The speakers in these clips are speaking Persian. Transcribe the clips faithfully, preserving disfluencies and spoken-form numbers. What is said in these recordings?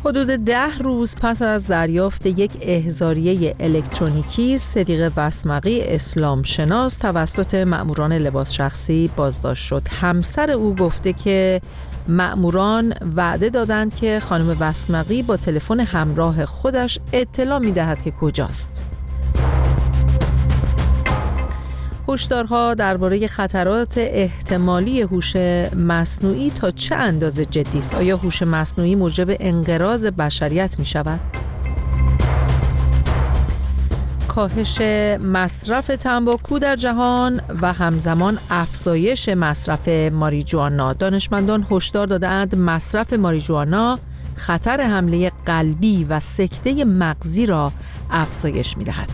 حدود ده روز پس از دریافت یک احضاریه الکترونیکی، صدیق وسمقی اسلام شناس توسط مأموران لباس شخصی بازداشت شد. همسر او گفته که مأموران وعده دادند که خانم وسمقی با تلفن همراه خودش اطلاع می‌دهد که کجاست. هشدارها درباره خطرات احتمالی هوش مصنوعی تا چه اندازه جدی است؟ آیا هوش مصنوعی موجب انقراض بشریت می شود؟ کاهش مصرف تنباکو در جهان و همزمان افزایش مصرف ماریجوانا. دانشمندان هشدار دادند مصرف ماریجوانا خطر حمله قلبی و سکته مغزی را افزایش می دهد.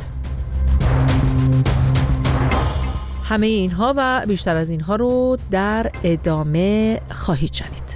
همه اینها و بیشتر از اینها رو در ادامه خواهید شنید.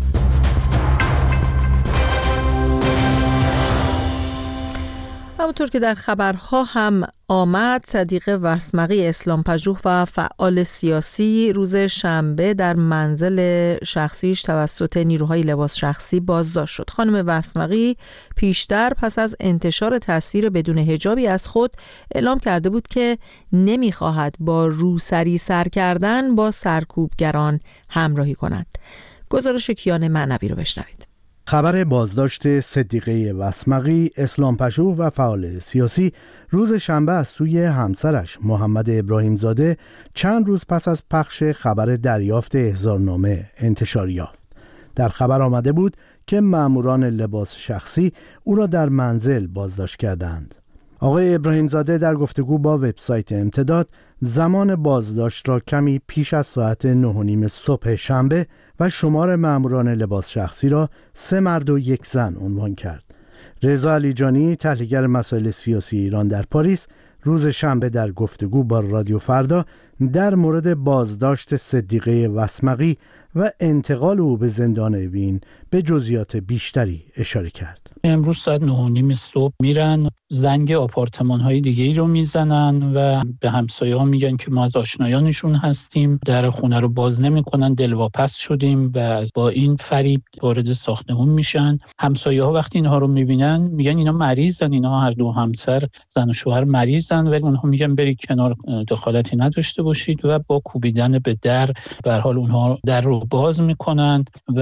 همونطور که در خبرها هم آمد، صدیق وسمقی اسلامپژوه و فعال سیاسی روز شنبه در منزل شخصیش توسط نیروهای لباس شخصی بازداشت شد. خانم وسمقی پیشتر پس از انتشار تصویر بدون حجابی از خود اعلام کرده بود که نمیخواهد با روسری سر کردن با سرکوبگران همراهی کند. گزارش کیان معنوی رو بشنوید. خبر بازداشت صدیقه وسمقی اسلامپژوه و فعال سیاسی روز شنبه از سوی همسرش محمد ابراهیم زاده چند روز پس از پخش خبر دریافت احضارنامه انتشار یافت. در خبر آمده بود که مأموران لباس شخصی او را در منزل بازداشت کردند. آقای ابراهیم زاده در گفتگو با وبسایت امتداد زمان بازداشت را کمی پیش از ساعت نه و نیم صبح شنبه و شمار مأموران لباس شخصی را سه مرد و یک زن عنوان کرد. رضا علیجانی، تحلیلگر مسائل سیاسی ایران در پاریس، روز شنبه در گفتگو با رادیو فردا در مورد بازداشت صدیقه وسمقی و انتقال او به زندان اوین به جزئیات بیشتری اشاره کرد. امروز ساعت نه و نیم صبح میرن زنگ آپارتمان های دیگه ای رو میزنن و به همسایه ها میگن که ما از آشنایانشون هستیم، در خونه رو باز نمیکنن، دلواپس شدیم و با این فریب وارد ساختمون میشن. همسایه ها وقتی اینها رو میبینن میگن اینا مریضن، اینا هر دو همسر زن و شوهر مریضن، ولی اونها میگن برید کنار، دخالتی نداشته باشید و با کوبیدن به در به هر حال اونها در رو باز میکنن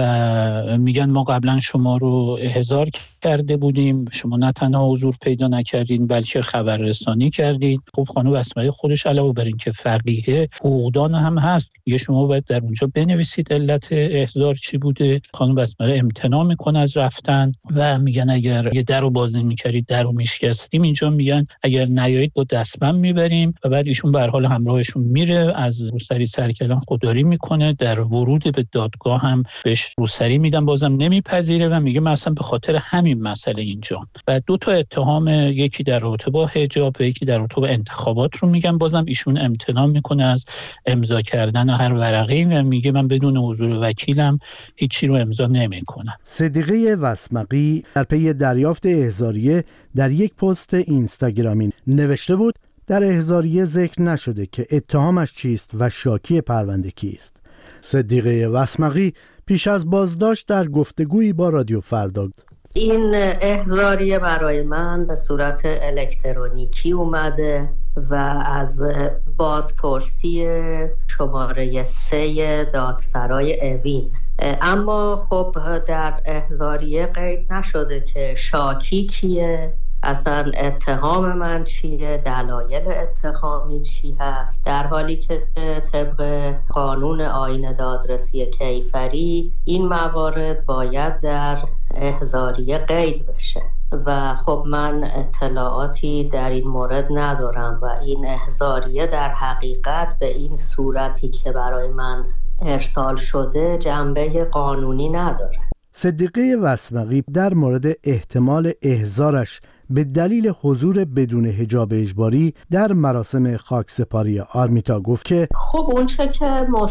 و میگن ما قبلا شما رو احضار کرده بودیم، شما نه تنها حضور پیدا نکردین بلکه خبررسانی کردید. خب خانم وسمقی خودش علاوه بر این که فقیه حقوقدان هم هست، یه شما باید در اونجا بنویسید علت احضار چی بوده. خانم وسمقی امتناع میکنه از رفتن و میگن اگر یه در رو باز نمی‌کردید در رو میشکستیم. اینجا میگن اگر نیایید با دستبند میبریم و بعد ایشون به هر حال همراهشون میره، از روسری سرکلان خودداری میکنه، در ورود به دادگاه هم بهش روسری میدن، بازم نمیپذیره و میگه مثلا به خاطر همین مسئله اینجا. و دو تا اتهام، یکی در رابطه با حجاب و یکی در رابطه با انتخابات رو میگن، بازم ایشون امتناع میکنه از امضا کردن هر ورقه‌ای و میگه من بدون حضور وکیلم هیچی رو امضا نمیکنم. صدیقه وسمقی در پی دریافت احضاریه در یک پست اینستاگرامی نوشته بود در احضاریه ذکر نشده که اتهامش چیست و شاکی پرونده کیست. صدیقه وسمقی پیش از بازداشت در گفتگویی با رادیو فردا این احضاریه برای من به صورت الکترونیکی اومده و از بازپرسی شماره سه دادسرای اوین، اما خب در احضاریه قید نشده که شاکی کیه، اصلا اتهام من چیه، دلایل اتهامی چی هست، در حالی که طبق قانون آیین دادرسی کیفری این موارد باید در احضاریه قید بشه و خب من اطلاعاتی در این مورد ندارم و این احضاریه در حقیقت به این صورتی که برای من ارسال شده جنبه قانونی نداره. صدیقه وسمقی در مورد احتمال احضارش به دلیل حضور بدون حجاب اجباری در مراسم خاکسپاری آرمیتا گفت که خب اونچه که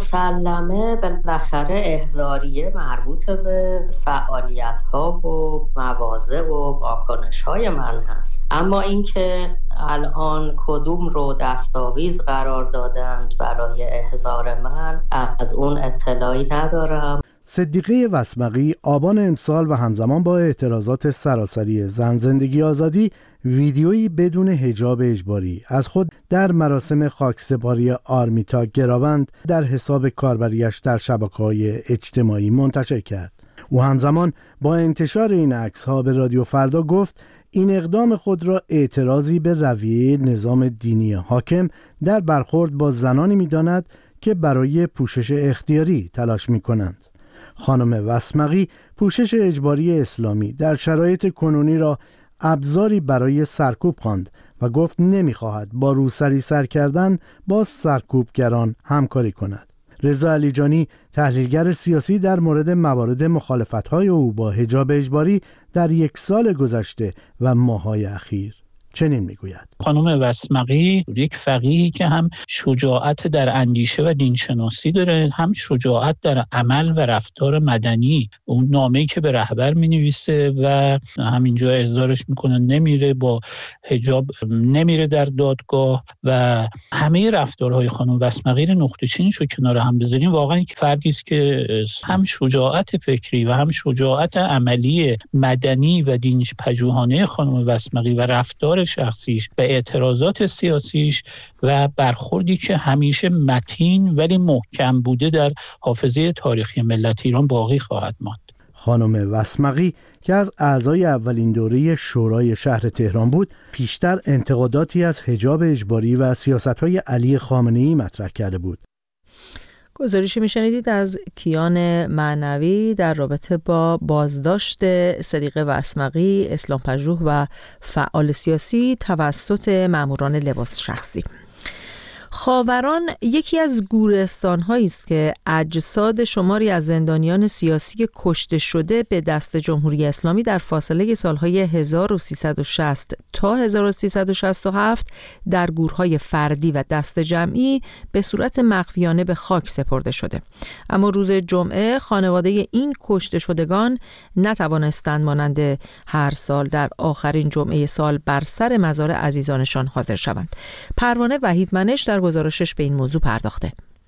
مسلمه بالاخره احضاریه مربوط به فعالیت‌ها و مواضع و واکنش‌های من هست، اما اینکه الان کدوم رو دستاویز قرار دادند برای احضار من از اون اطلاعی ندارم. صدیقه وسمقی آبان امسال و همزمان با اعتراضات سراسری زن زندگی آزادی ویدیویی بدون حجاب اجباری از خود در مراسم خاکسپاری آرمیتا گراوند در حساب کاربریش در شبکه‌های اجتماعی منتشر کرد. او همزمان با انتشار این عکس‌ها به رادیو فردا گفت این اقدام خود را اعتراضی به رویه نظام دینی حاکم در برخورد با زنانی می‌داند که برای پوشش اختیاری تلاش می‌کنند. خانم وسمقی پوشش اجباری اسلامی در شرایط کنونی را ابزاری برای سرکوب خواند و گفت نمی‌خواهد با روسری سر کردن با سرکوبگران همکاری کند. رضا علیجانی تحلیلگر سیاسی در مورد موارد مخالفت‌های او با حجاب اجباری در یک سال گذشته و ماه‌های اخیر چنین میگوید: خانم وسمقی یک فقیهی که هم شجاعت در اندیشه و دینشناسی داره، هم شجاعت در عمل و رفتار مدنی. اون نامه‌ای که به رهبر می‌نویسه و همینجا احضارش میکنه، نمیره با حجاب، نمیره در دادگاه و همه رفتارهای خانم وسمقی رو نقطه چینش رو کنار هم بذاریم، واقعا یک فردی است که هم شجاعت فکری و هم شجاعت عملی مدنی و دین پژوهانه خانم وسمقی و رفتار شخصیش و اعتراضات سیاسیش و برخوردی که همیشه متین ولی محکم بوده در حافظه تاریخی ملت ایران باقی خواهد ماند. خانم وسمقی که از اعضای اولین دوره شورای شهر تهران بود، پیشتر انتقاداتی از حجاب اجباری و سیاست‌های علی خامنه‌ای مطرح کرده بود. گزارشی میشنیدید از کیان معنوی در رابطه با بازداشت صدیقه وسمقی، اسلام‌پژوه و فعال سیاسی توسط ماموران لباس شخصی. خاوران یکی از گورستان‌هایی است که اجساد شماری از زندانیان سیاسی کشته شده به دست جمهوری اسلامی در فاصله سالهای هزار و سیصد و شصت تا هزار و سیصد و شصت و هفت در گورهای فردی و دست جمعی به صورت مخفیانه به خاک سپرده شده. اما روز جمعه خانواده این کشته شدگان نتوانستند مانند هر سال در آخرین جمعه سال بر سر مزار عزیزانشان حاضر شوند. پروانه وحید منش در گزارشش به این موضوع پرداخته.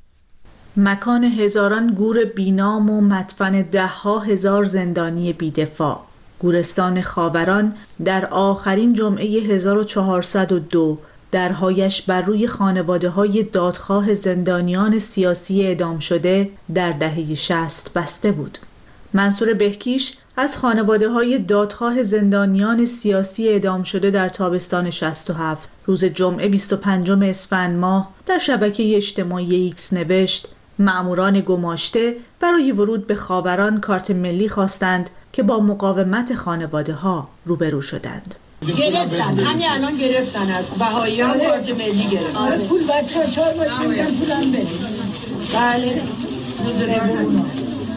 مکان هزاران گور بینام و مدفن ده ها هزار زندانی بیدفاع. گورستان خاوران در آخرین جمعه هزار و چهارصد و دو درهایش بر روی خانواده های دادخواه زندانیان سیاسی اعدام شده در دهه شصت بسته بود. منصور بهکیش از خانواده های دادخواه زندانیان سیاسی اعدام شده در تابستان شصت و هفت روز جمعه بیست و پنجم اسفند ماه در شبکه اجتماعی ایکس نوشت: مأموران گماشته برای ورود به خاوران کارت ملی خواستند که با مقاومت خانواده ها روبرو شدند. گرفتن، همین الان گرفتن از بهاییان کارت ملی گرفتن. آره پول بچه‌ها چهار ماه میگن پولم بدید. بله. بزرگوار.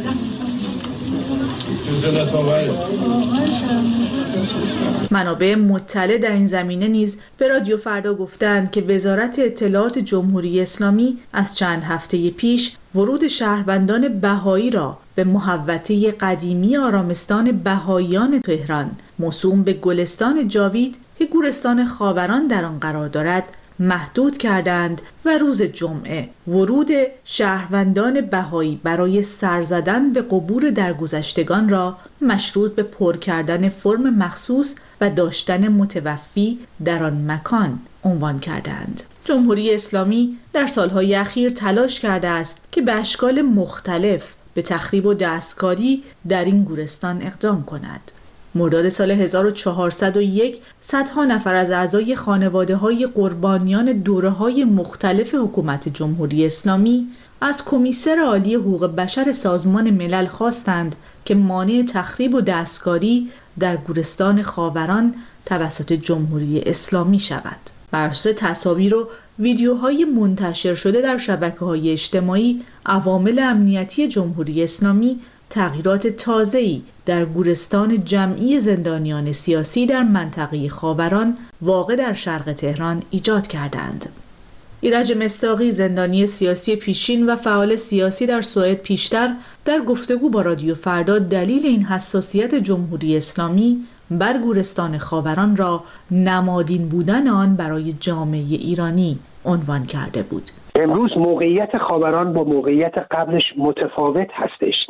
منابع مطلع در این زمینه نیز به رادیو فردا گفتند که وزارت اطلاعات جمهوری اسلامی از چند هفته پیش ورود شهروندان بهایی را به محوطه قدیمی آرامستان بهاییان تهران موسوم به گلستان جاوید که گورستان خاوران در آن قرار دارد محدود کردند و روز جمعه ورود شهروندان بهایی برای سر زدن به قبور درگذشتگان را مشروط به پر کردن فرم مخصوص و داشتن متوفی در آن مکان عنوان کردند. جمهوری اسلامی در سالهای اخیر تلاش کرده است که به اشکال مختلف به تخریب و دستکاری در این گورستان اقدام کند. مرداد سال هزار و چهارصد و یک صدها نفر از اعضای خانواده‌های قربانیان دوره‌های مختلف حکومت جمهوری اسلامی از کمیسر عالی حقوق بشر سازمان ملل خواستند که مانع تخریب و دستکاری در گورستان خاوران توسط جمهوری اسلامی شود. بر اساس تصاویر و ویدیوهای منتشر شده در شبکه‌های اجتماعی، عوامل امنیتی جمهوری اسلامی تغییرات تازه‌ای در گورستان جمعی زندانیان سیاسی در منطقه خاوران واقع در شرق تهران ایجاد کردند. ایرج مصداقی، زندانی سیاسی پیشین و فعال سیاسی در سوئد، پیشتر در گفتگو با رادیو فردا دلیل این حساسیت جمهوری اسلامی بر گورستان خاوران را نمادین بودن آن برای جامعه ایرانی عنوان کرده بود. امروز موقعیت خاوران با موقعیت قبلش متفاوت هستش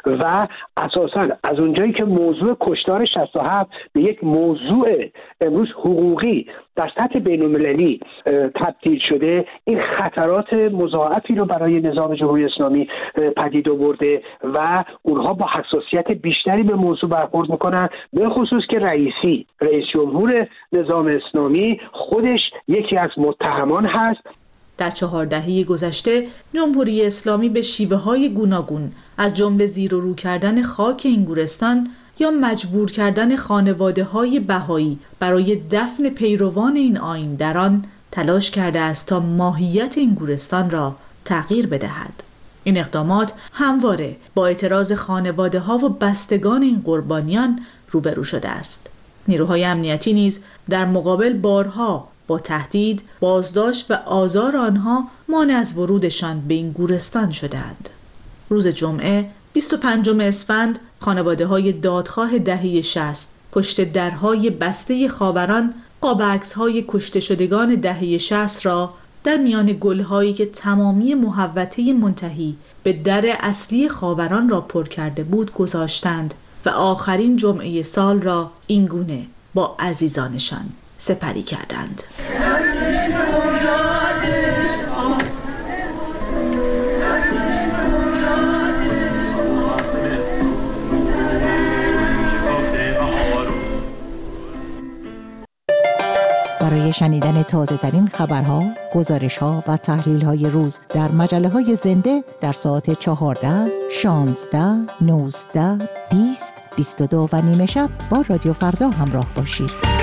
و اساساً از اونجایی که موضوع کشتار شصت و هفت به یک موضوع امروز حقوقی در سطح بین‌المللی تبدیل شده، این خطرات مضاعفی رو برای نظام جمهوری اسلامی پدید آورده و اونها با حساسیت بیشتری به موضوع برخورد میکنن، به خصوص که رئیسی رئیس جمهور نظام اسلامی خودش یکی از متهمان هست. در چهار دهه گذشته جمهوری اسلامی به شیوه‌های گوناگون از جمله زیر و رو کردن خاک این گورستان یا مجبور کردن خانواده‌های بهایی برای دفن پیروان این آیین در آن تلاش کرده است تا ماهیت این گورستان را تغییر بدهد. این اقدامات همواره با اعتراض خانواده‌ها و بستگان این قربانیان روبرو شده است. نیروهای امنیتی نیز در مقابل بارها با تهدید، بازداشت و آزار آنها مانع از ورودشان به این گورستان شدند. روز جمعه بیست و پنجم اسفند خانواده‌های دادخواه دهه شصت پشت درهای بسته خاوران قاب عکس‌های کشته شدگان دهه شصت را در میان گل‌هایی که تمامی محوطه منتهی به در اصلی خاوران را پر کرده بود گذاشتند و آخرین جمعه سال را این گونه با عزیزانشان سپری کردند. برای شنیدن تازه ترین خبرها، گزارش‌ها و تحلیل‌های روز در مجله‌های زنده در ساعت چهارده، شانزده، نوزده، بیست، بیست و دو و نیمه شب با رادیو فردا همراه باشید.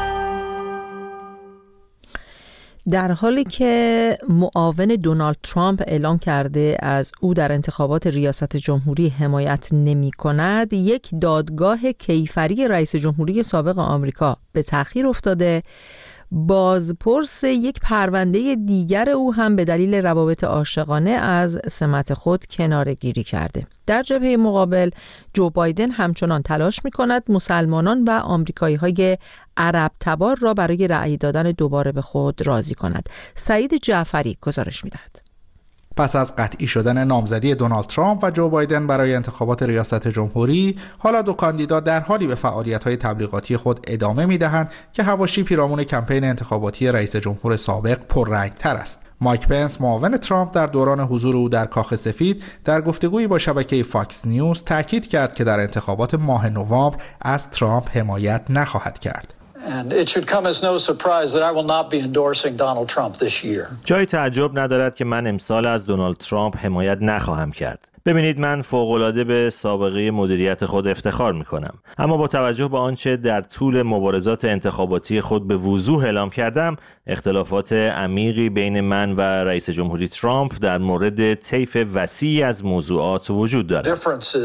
در حالی که معاون دونالد ترامپ اعلام کرده از او در انتخابات ریاست جمهوری حمایت نمی کند، یک دادگاه کیفری رئیس جمهوری سابق آمریکا به تأخیر افتاده. بازپرس یک پرونده دیگر او هم به دلیل روابط عاشقانه از سمت خود کناره‌گیری کرده. در جبهه مقابل جو بایدن همچنان تلاش می‌کند مسلمانان و آمریکایی‌های عرب تبار را برای رأی دادن دوباره به خود راضی کند. سعید جعفری گزارش می‌دهد. پس از قطعی شدن نامزدی دونالد ترامپ و جو بایدن برای انتخابات ریاست جمهوری، حالا دو کاندیدا در حالی به فعالیت‌های تبلیغاتی خود ادامه می‌دهند که حواشی پیرامون کمپین انتخاباتی رئیس جمهور سابق پررنگ‌تر است. مایک پنس معاون ترامپ در دوران حضور او در کاخ سفید در گفتگویی با شبکه فاکس نیوز تاکید کرد که در انتخابات ماه نوامبر از ترامپ حمایت نخواهد کرد. And it should come as no surprise that I will not be endorsing Donald Trump this year. جای تعجب ندارد که من امسال از دونالد ترامپ حمایت نخواهم کرد. ببینید، من فوق‌العاده به سابقه مدیریت خود افتخار می‌کنم، اما با توجه به آنچه در طول مبارزات انتخاباتی خود به وضوح اعلام کردم، اختلافات عمیقی بین من و رئیس جمهوری ترامپ در مورد طیف وسیعی از موضوعات وجود دارد.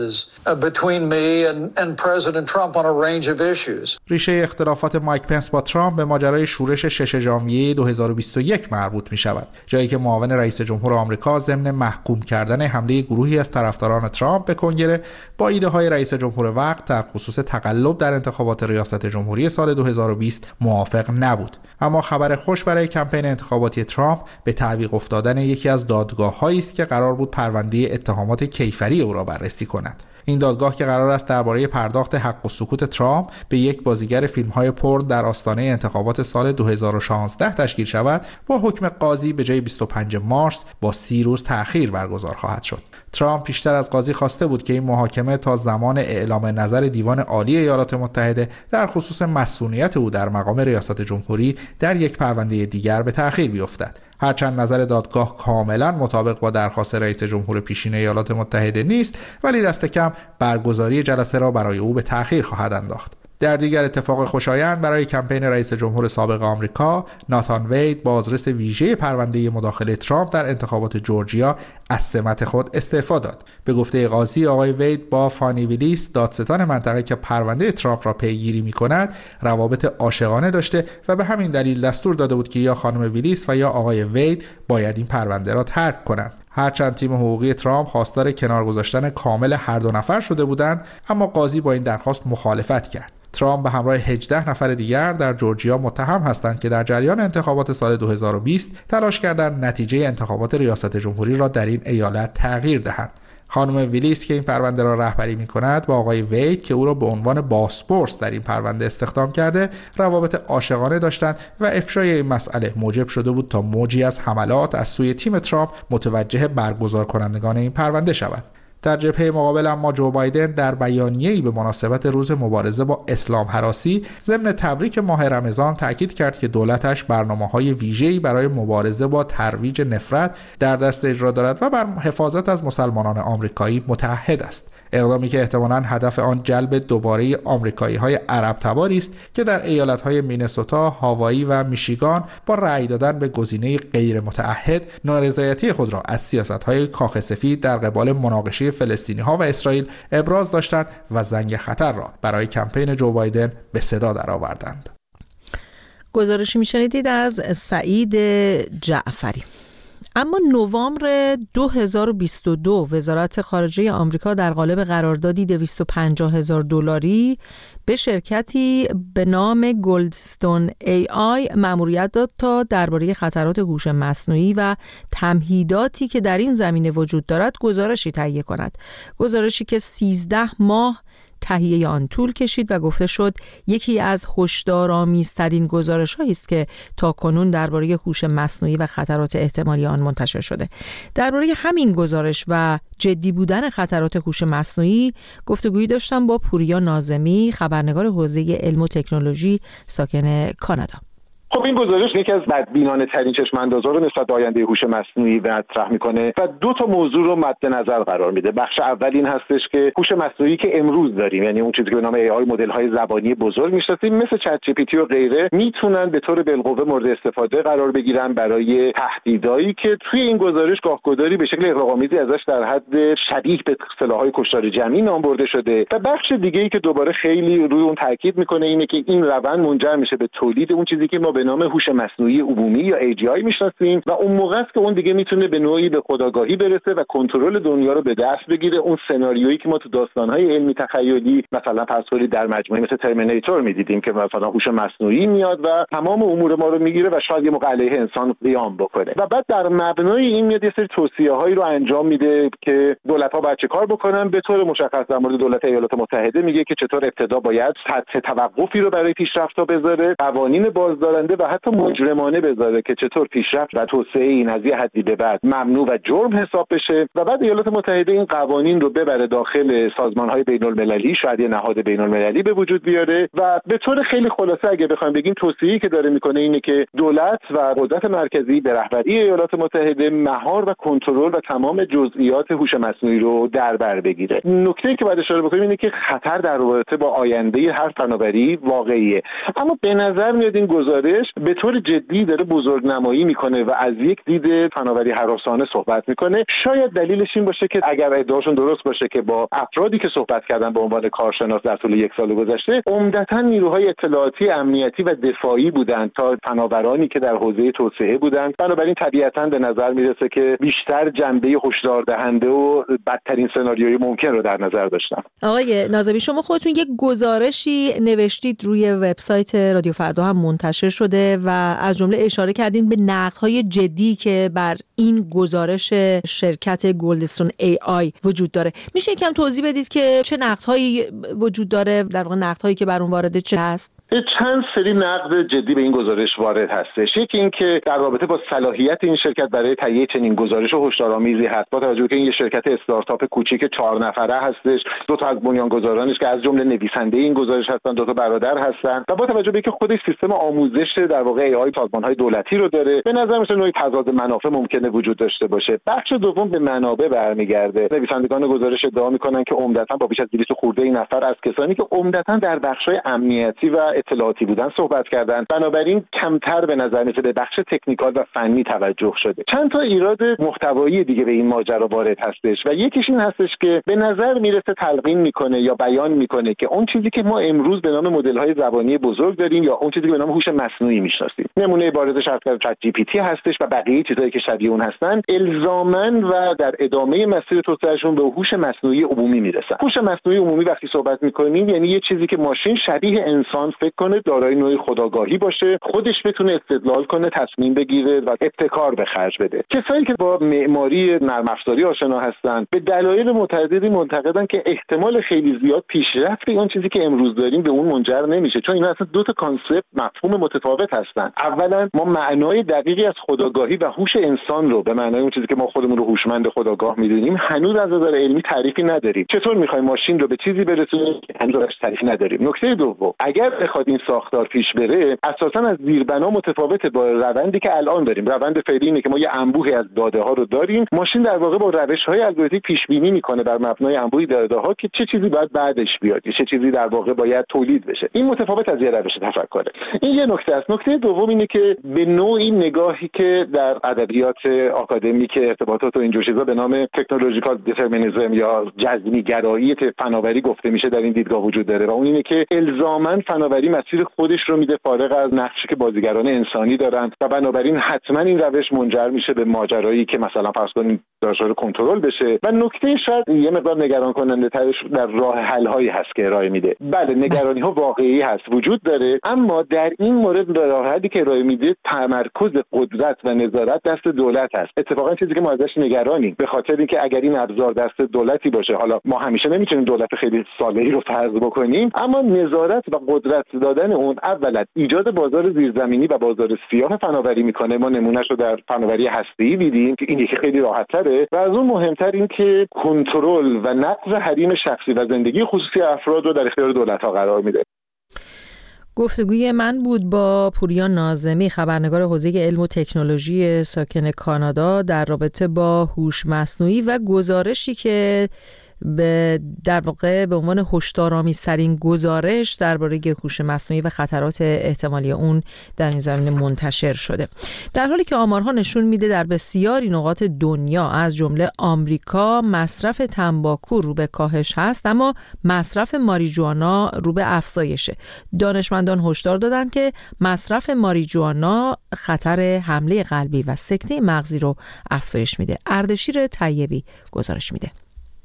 ریشه اختلافات مایک پنس با ترامپ به ماجرای شورش ششم ژانویه دو هزار و بیست و یک مربوط می‌شود، جایی که معاون رئیس جمهور آمریکا ضمن محکوم کردن حمله گروهی از طرفداران ترامپ به کنگره با ایده‌های رئیس جمهور وقت در خصوص تقلب در انتخابات ریاست جمهوری سال دو هزار و بیست موافق نبود. اما خبر خوش برای کمپین انتخاباتی ترامپ به تعویق افتادن یکی از دادگاه‌هایی است که قرار بود پرونده اتهامات کیفری او را بررسی کند. این دادگاه که قرار است درباره پرداخت حق و سکوت ترامپ به یک بازیگر فیلم‌های پورن در آستانه انتخابات سال دو هزار و شانزده تشکیل شود، با حکم قاضی به جای بیست و پنجم مارس با سی روز تأخیر برگزار خواهد شد. ترامپ پیشتر از قاضی خواسته بود که این محاکمه تا زمان اعلام نظر دیوان عالی ایالات متحده در خصوص مسئولیت او در مقام ریاست جمهوری در یک پرونده دیگر به تأخیر بیفتد. هرچند نظر دادگاه کاملا مطابق با درخواست رئیس جمهور پیشین ایالات متحده نیست، ولی دست کم برگزاری جلسه را برای او به تأخیر خواهد انداخت. در دیگر اتفاق خوشایند برای کمپین رئیس جمهور سابق آمریکا، ناتان وید، بازرس ویژه پرونده مداخله ترامپ در انتخابات جورجیا، از سمت خود استعفا داد. به گفته قاضی، آقای وید با فانی ویلیس، دادستان منطقه که پرونده ترامپ را پیگیری می‌کند، روابط عاشقانه داشته و به همین دلیل دستور داده بود که یا خانم ویلیس و یا آقای وید باید این پرونده را ترک کنند. هرچند تیم حقوقی ترامپ خواستار کنار گذاشتن کامل هر دو نفر شده بودند، اما قاضی با این درخواست مخالفت کرد. ترامپ به همراه هجده نفر دیگر در جورجیا متهم هستند که در جریان انتخابات سال دو هزار و بیست تلاش کردند نتیجه انتخابات ریاست جمهوری را در این ایالت تغییر دهند. خانم ویلیس که این پرونده را رهبری می‌کند با آقای وید که او را به عنوان بازپرس در این پرونده استخدام کرده روابط عاشقانه داشتند و افشای این مسئله موجب شده بود تا موجی از حملات از سوی تیم ترامپ متوجه برگزار کنندگان این پرونده شود. در جبهه مقابل اما جو بایدن در بیانیه‌ای به مناسبت روز مبارزه با اسلام هراسی ضمن تبریک ماه رمضان تاکید کرد که دولتش برنامه‌های ویژه‌ای برای مبارزه با ترویج نفرت در دست اجرا دارد و بر حفاظت از مسلمانان آمریکایی متعهد است. اقدامی که احتمالاً هدف آن جلب دوباره آمریکایی‌های عرب تباری است که در ایالت‌های مینسوتا، هاوایی و میشیگان با رأی دادن به گزینه غیر متعهد نارضایتی خود را از سیاست‌های کاخ سفید در قبال مناقشه فلسطینی‌ها و اسرائیل ابراز داشتند و زنگ خطر را برای کمپین جو بایدن به صدا درآوردند. گزارشی میشنیدید از سعید جعفری. اما نوامبر دو هزار و بیست و دو وزارت خارجه آمریکا در قالب قراردادی دویست و پنجاه هزار دلاری به شرکتی به نام گلدستون ای آی مأموریت داد تا درباره خطرات هوش مصنوعی و تمهیداتی که در این زمینه وجود دارد گزارشی تهیه کند. گزارشی که سیزده ماه تهیه آن طول کشید و گفته شد یکی از هشدارآمیزترین گزارش‌هایی است که تاکنون درباره هوش مصنوعی و خطرات احتمالی آن منتشر شده. درباره همین گزارش و جدی بودن خطرات هوش مصنوعی گفتگویی داشتم با پوریا ناظمی، خبرنگار حوزه علم و تکنولوژی ساکن کانادا. خب این گزارش یکی از بدبینانه ترین چشم‌اندازها رو نسبت به آینده هوش مصنوعی مطرح میکنه و دو تا موضوع رو مد نظر قرار میده. بخش اول این هستش که هوش مصنوعی که امروز داریم، یعنی اون چیزی که به نام ای آی، مدل‌های زبانی بزرگ میشناسیم مثل چت جی پی تی و غیره، میتونن به طور بالقوه مورد استفاده قرار بگیرن برای تهدیدایی که توی این گزارش گاهگداری به شکل اغراق‌آمیزی ازش در حد شبیه به سلاح‌های کشتار جمعی نام برده شده. و بخش دیگه‌ای که دوباره خیلی روی اون تاکید میکنه اینه که این روند منجر میشه به تولید اون چیزی که ما به نام هوش مصنوعی عمومی یا ای جی آی میشناسیم و اون موقع است که اون دیگه میتونه به نوعی به خودآگاهی برسه و کنترل دنیا رو به دست بگیره. اون سناریویی که ما تو داستان‌های علمی تخیلی مثلا فرض کنید در مجموعه مثل ترمیناتور میدیدیم که مثلا هوش مصنوعی میاد و تمام امور ما رو میگیره و شاید یه موقع علیه انسان قیام بکنه و بعد در مبنای این میاد یه سری توصیه‌هایی رو انجام میده که دولت‌ها باید چه کار بکنن. به طور مشخص در مورد دولت ایالات متحده میگه که چطور ابتدا باید سطح توقفی رو برای پیشرفت‌ها بذاره، قوانین بازدارنده و حتی مجرمانه بذاره که چطور پیشرفت و توسعه این از یه حدی به بعد ممنوع و جرم حساب بشه و بعد ایالات متحده این قوانین رو ببره داخل سازمان‌های بین‌المللی، شاید یه نهاد بین‌المللی به وجود بیاره و به طور خیلی خلاصه اگه بخوایم بگیم توصیه‌ای که داره میکنه اینه که دولت و قدرت مرکزی به رهبری ایالات متحده مهار و کنترل و تمام جزئیات هوش مصنوعی رو در بر بگیره. نکته‌ای که باید اشاره بکنیم اینه که خطر در رابطه با آینده هر فناوری واقعیه، اما به نظر میاد این گزارش به طور جدی داره بزرگنمایی میکنه و از یک دید فناوری هراسانه صحبت میکنه. شاید دلیلش این باشه که اگر ادعاشون درست باشه که با افرادی که صحبت کردن به عنوان کارشناس در طول یک سال گذشته عمدتاً نیروهای اطلاعاتی، امنیتی و دفاعی بودند تا فناورانی که در حوزه توسعه بودند. بنابراین طبیعتاً به نظر میرسه که بیشتر جنبه هشدار دهنده و بدترین سناریوی ممکن رو در نظر داشتن. آقای ناظمی، شما خودتون یک گزارشی نوشتید روی وبسایت رادیو فردا هم منتشر شده و از جمله اشاره کردین به نقدهای جدی که بر این گزارش شرکت گلدستون ای آی وجود داره. میشه یکم توضیح بدید که چه نقدهایی وجود داره، در واقع نقدهایی که بر اون وارده چه هست؟ چند سری نقد جدی به این گزارش وارد هستش. یکی این که در رابطه با صلاحیت این شرکت برای تهیه چنین گزارش هشدارآمیزی هست، با توجه به اینکه این یه شرکت استارتاپ کوچیک چهار نفره هستش، دو تا از بنیانگذارانش که از جمله نویسنده این گزارش هستن دو تا برادر هستن و با توجه به اینکه خودش سیستم آموزش در واقع ای آی سازمان‌های دولتی رو داره، به نظر میاد نوعی تضاد منافع ممکنه وجود داشته باشه. بخش دوم به منابع برمیگرده. نویسندگان گزارش ادعا میکنن که عمدتاً با بیش از دویست خورده این نفر از کسانی که عمدتاً در بخش‌های امنیتی و اطلاعاتی بودن صحبت کردن، بنابراین کمتر به نظر میاد به بخش تکنیکال و فنی توجه شده. چند تا ایراد محتوایی دیگه به این ماجرا وارد هستش و یکیش این هستش که به نظر میرسه تلقین میکنه یا بیان میکنه که اون چیزی که ما امروز به نام مدل‌های زبانی بزرگ داریم یا اون چیزی که به نام هوش مصنوعی میشناسیم، نمونه بارزش از چت جی پی تی هستش و بقیه چیزایی که شبیه اون هستن، الزاماً و در ادامه مسیر توسعهشون به هوش مصنوعی عمومی میرسن. هوش مصنوعی عمومی وقتی صحبت میکنیم یعنی یه چیزی که ماشین شبیه انسان فکر فکر کنه، دارای نوعی خودآگاهی باشه، خودش بتونه استدلال کنه، تصمیم بگیره و ابتکار به خرج بده. کسایی که با معماری نرم افزاری آشنا هستن به دلایل متعددی معتقدن که احتمال خیلی زیاد پیشرفت اون چیزی که امروز داریم به اون منجر نمیشه، چون اینا اصلا دو تا کانسپت مفهوم متفاوت هستن. اولا ما معنای دقیقی از خودآگاهی و هوش انسان رو به معنای اون چیزی که ما خودمون رو هوشمند خودآگاه میدونیم هنوز از نظر علمی تعریفی نداریم. چطور میخوایم ماشین رو به چیزی برسونیم که هنوز ازش تعریفی نداریم؟ نکته دوم، اگر بخواد این ساختار پیش بره اساسا از زیربنا متفاوته با روندی که الان داریم. روند فعلی اینه که ما یه انبوهی از داده ها رو داریم، ماشین در واقع با روش‌های الگوریتمیک پیش بینی میکنه بر مبنای انبوهی داده ها که چه چیزی باید بعدش بیاد، چه چیزی در واقع باید تولید بشه. این متفاوت از یه روش تفکره. این یه نکته است. نکته دوم اینه که به نوعی نگاهی که در ادبیات آکادمیک ارتباطات و اینجور چیزا به نام تکنولوژیکال دیترمینیسم یا جذب‌گرایی فناوری گفته میشه در این دیدگاه وجود داره و اون اینه که الزاماً فناوری مسیر خودش رو میده فارغ از نقشی که بازیگران انسانی دارن و بنابراین حتما این روش منجر میشه به ماجرایی که مثلا فرض کنید دچار کنترل بشه. و نکته شاید یه مقدار نگران کننده ترش در راه حل هایی هست که ارائه میده. بله نگرانی ها واقعی هست، وجود داره، اما در این مورد راه حلی که ارائه میده تمرکز قدرت و نظارت دست دولت هست. اتفاقا چیزی که ما ازش نگرانیم به خاطر اینکه اگر این ابزار دست دولتی باشه، حالا ما همیشه نمیتونیم دولت خیلی صالحی رو فرض بکنیم، اما نظارت و قدرت دادن اون اولا ایجاد بازار زیرزمینی و بازار سیاه فناوری میکنه. ما نمونهش رو در فناوری هسته‌ای دیدیم که این یکی خیلی راحت‌تره و از اون مهمتر این که کنترل و نقض حریم شخصی و زندگی خصوصی افراد رو در اختیار دولت‌ها قرار میده. گفتگوی من بود با پوریا ناظمی، خبرنگار حوزه علم و تکنولوژی ساکن کانادا، در رابطه با هوش مصنوعی و گزارشی که به در واقع به عنوان هشدارآمیزترین گزارش درباره هوش مصنوعی و خطرات احتمالی اون در این زمینه منتشر شده. در حالی که آمارها نشون میده در بسیاری نقاط دنیا از جمله آمریکا مصرف تنباکو رو به کاهش هست، اما مصرف ماریجوانا رو به افزایشه. دانشمندان هشدار دادن که مصرف ماریجوانا خطر حمله قلبی و سکته مغزی رو افزایش میده. اردشیر طیبی گزارش میده.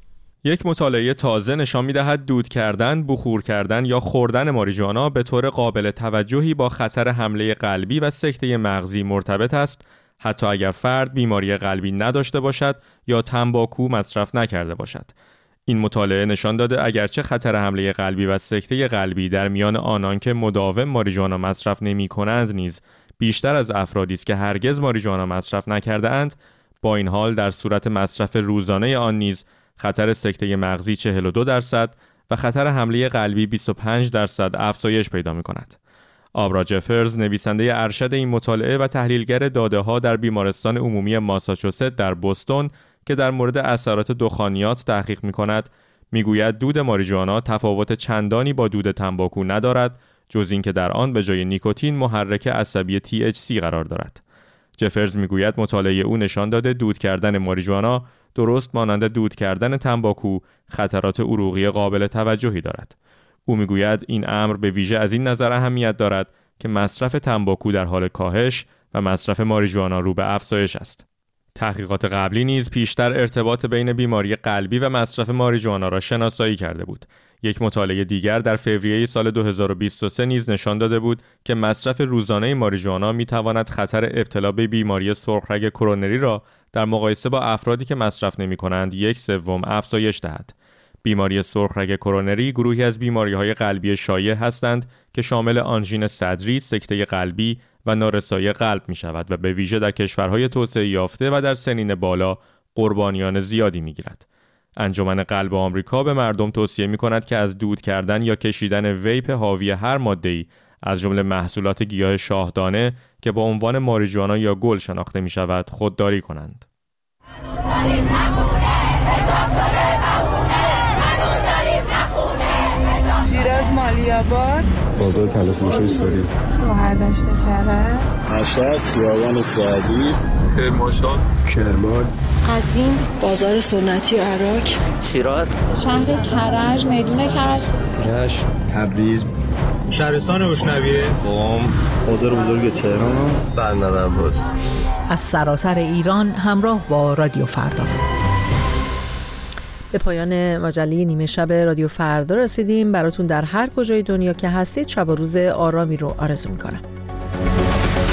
یک مطالعه تازه نشان می‌دهد دود کردن، بخور کردن یا خوردن ماریجوانا به طور قابل توجهی با خطر حمله قلبی و سکته مغزی مرتبط است، حتی اگر فرد بیماری قلبی نداشته باشد یا تنباکو مصرف نکرده باشد. این مطالعه نشان داده اگرچه خطر حمله قلبی و سکته قلبی در میان آنان که مداوم ماریجوانا مصرف نمی‌کنند نیز بیشتر از افرادی است که هرگز ماریجوانا مصرف نکرده‌اند، با این حال در صورت مصرف روزانه آن نیز خطر سکته مغزی چهل و دو درصد و خطر حمله قلبی بیست و پنج درصد افزایش پیدا می‌کند. آبرا جفرز، نویسنده ارشد این مطالعه و تحلیلگر داده‌ها در بیمارستان عمومی ماساچوست در بوستون که در مورد اثرات دخانیات تحقیق می‌کند، می‌گوید دود ماریجوانا تفاوت چندانی با دود تنباکو ندارد، جز اینکه در آن به جای نیکوتین محرک عصبی تی اچ سی قرار دارد. جفرز میگوید مطالعه او نشان داده دود کردن ماریجوانا درست مانند دود کردن تنباکو خطرات عروقی قابل توجهی دارد. او میگوید این امر به ویژه از این نظر اهمیت دارد که مصرف تنباکو در حال کاهش و مصرف ماریجوانا رو به افزایش است. تحقیقات قبلی نیز پیشتر ارتباط بین بیماری قلبی و مصرف ماریجوانا را شناسایی کرده بود. یک مطالعه دیگر در فوریه سال دو هزار و بیست و سه نیز نشان داده بود که مصرف روزانه ماریجوانا میتواند خطر ابتلا به بیماری سرخرگ کرونری را در مقایسه با افرادی که مصرف نمی‌کنند یک سوم افزایش دهد. بیماری سرخرگ کرونری گروهی از بیماری‌های قلبی شایع هستند که شامل آنژین صدری، سکته قلبی و نارسایی قلب می‌شود و به ویژه در کشورهای توسعه یافته و در سنین بالا قربانیان زیادی می‌گیرد. انجمن قلب آمریکا به مردم توصیه می‌کند که از دود کردن یا کشیدن ویپ حاوی هر ماده‌ای از جمله محصولات گیاه شاهدانه که با عنوان ماریجوانا یا گل شناخته می‌شود خودداری کنند. شیراز مالی‌آباد، بازار تلفروشی ساری، شهردشت کرج، مشهد، خیابان سعدی، کرمانشاه، کرمان، قزوین، بازار سنتی و عراق، شیراز، شهر کرج، میدون کرج، رشت، تبریز، شهرستان بوشنویه، قم، بازار بزرگ تهران، بندر عباس. از سراسر ایران همراه با رادیو فردا. به پایان مجله نیمه شب رادیو فردا رسیدیم. براتون در هر کجای دنیا که هستید شب و روز آرامی رو آرزو میکنم.